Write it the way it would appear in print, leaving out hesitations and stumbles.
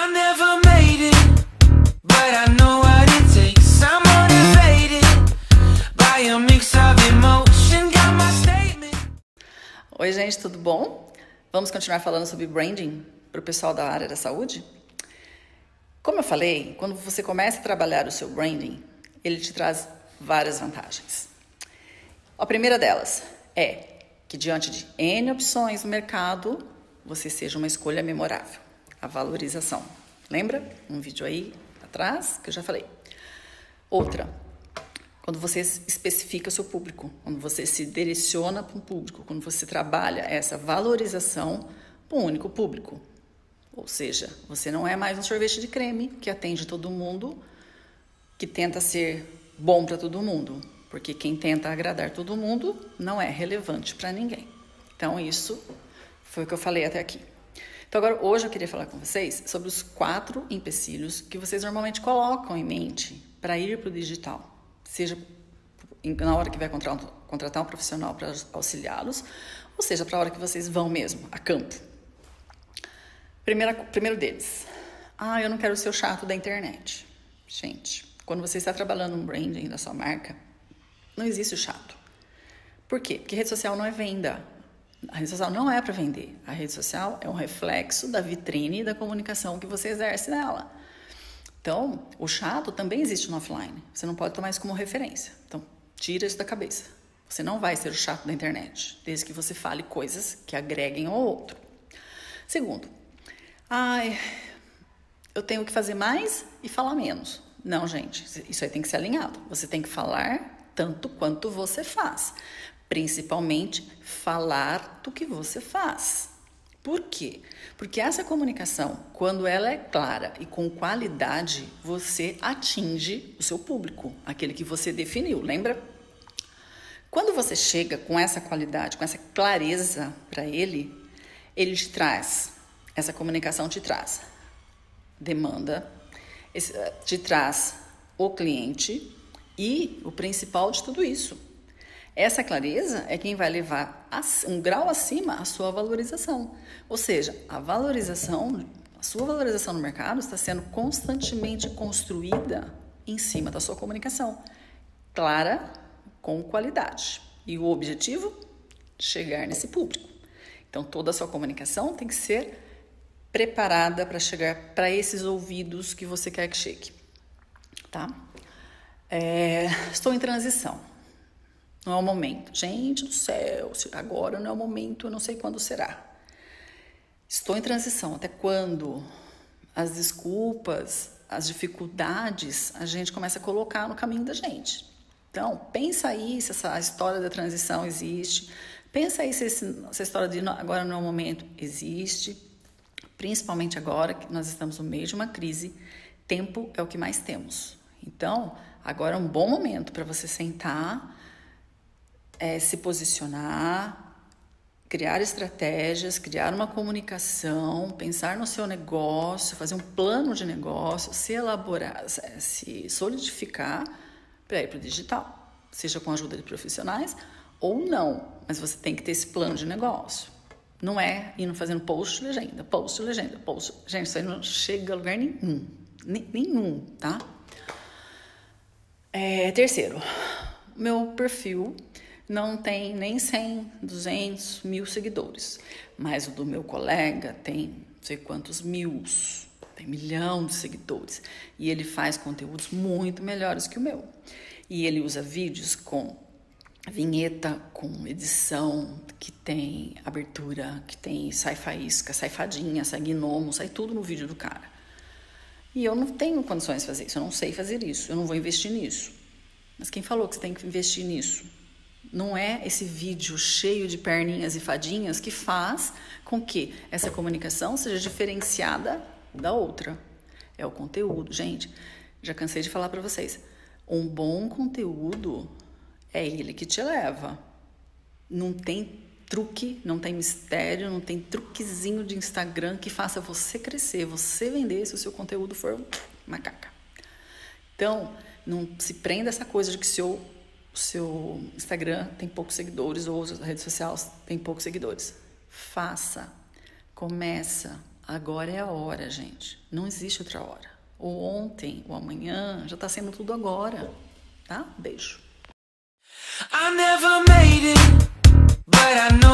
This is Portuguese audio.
I never made it, but I know what it takes. I'm motivated by a mix of emotion, got my statement. Oi, gente, tudo bom? Vamos continuar falando sobre branding para o pessoal da área da saúde? Como eu falei, quando você começa a trabalhar o seu branding, ele te traz várias vantagens. A primeira delas é que diante de N opções no mercado, você seja uma escolha memorável. A valorização. Lembra? Um vídeo aí atrás que eu já falei. Outra, quando você especifica o seu público, quando você se direciona para um público, quando você trabalha essa valorização para um único público. Ou seja, você não é mais um sorvete de creme que atende todo mundo, que tenta ser bom para todo mundo, porque quem tenta agradar todo mundo não é relevante para ninguém. Então, isso foi o que eu falei até aqui. Então, agora, hoje eu queria falar com vocês sobre os 4 empecilhos que vocês normalmente colocam em mente para ir para o digital. Seja na hora que vai contratar um profissional para auxiliá-los, ou seja, para a hora que vocês vão mesmo, a campo. Primeiro deles. Eu não quero ser o chato da internet. Gente, quando você está trabalhando um branding da sua marca, não existe o chato. Por quê? Porque rede social não é venda. A rede social não é para vender. A rede social é um reflexo da vitrine e da comunicação que você exerce nela. Então, o chato também existe no offline. Você não pode tomar isso como referência. Então, tira isso da cabeça. Você não vai ser o chato da internet, desde que você fale coisas que agreguem ao outro. Segundo, eu tenho que fazer mais e falar menos. Não, gente, isso aí tem que ser alinhado. Você tem que falar tanto quanto você faz. Principalmente, falar do que você faz. Por quê? Porque essa comunicação, quando ela é clara e com qualidade, você atinge o seu público, aquele que você definiu, lembra? Quando você chega com essa qualidade, com essa clareza para ele te traz, essa comunicação te traz demanda, te traz o cliente e o principal de tudo isso. Essa clareza é quem vai levar um grau acima a sua valorização. Ou seja, a sua valorização no mercado está sendo constantemente construída em cima da sua comunicação. Clara, com qualidade. E o objetivo? Chegar nesse público. Então, toda a sua comunicação tem que ser preparada para chegar para esses ouvidos que você quer que chegue. Tá? Estou em transição. Não é o momento. Gente do céu, agora não é o momento, eu não sei quando será. Estou em transição. Até quando? As desculpas, as dificuldades, a gente começa a colocar no caminho da gente. Então, pensa aí se essa história da transição existe. Pensa aí se essa história de agora não é o momento existe. Principalmente agora que nós estamos no meio de uma crise. Tempo é o que mais temos. Então, agora é um bom momento para você sentar, se posicionar, criar estratégias, criar uma comunicação, pensar no seu negócio, fazer um plano de negócio, se elaborar, se solidificar para ir para o digital, seja com a ajuda de profissionais ou não, mas você tem que ter esse plano de negócio. Não é indo fazendo post, legenda, post. Gente, isso aí não chega a lugar nenhum, tá? Terceiro, meu perfil não tem nem 100, 200, 1000 seguidores. Mas o do meu colega tem não sei quantos mil, tem 1 milhão de seguidores. E ele faz conteúdos muito melhores que o meu. E ele usa vídeos com vinheta, com edição, que tem abertura, que tem sai faísca, sai fadinha, sai gnomo, sai tudo no vídeo do cara. E eu não tenho condições de fazer isso, eu não sei fazer isso, eu não vou investir nisso. Mas quem falou que você tem que investir nisso? Não é esse vídeo cheio de perninhas e fadinhas que faz com que essa comunicação seja diferenciada da outra. É o conteúdo. Gente, já cansei de falar para vocês. Um bom conteúdo é ele que te leva. Não tem truque, não tem mistério, não tem truquezinho de Instagram que faça você crescer, você vender se o seu conteúdo for macaca. Então, não se prenda a essa coisa de que o seu Instagram tem poucos seguidores ou as redes sociais têm poucos seguidores. Faça, começa, Agora é a hora, gente. Não existe outra hora. O ontem, o amanhã, já tá sendo tudo agora, tá? Beijo. I never made it, but I know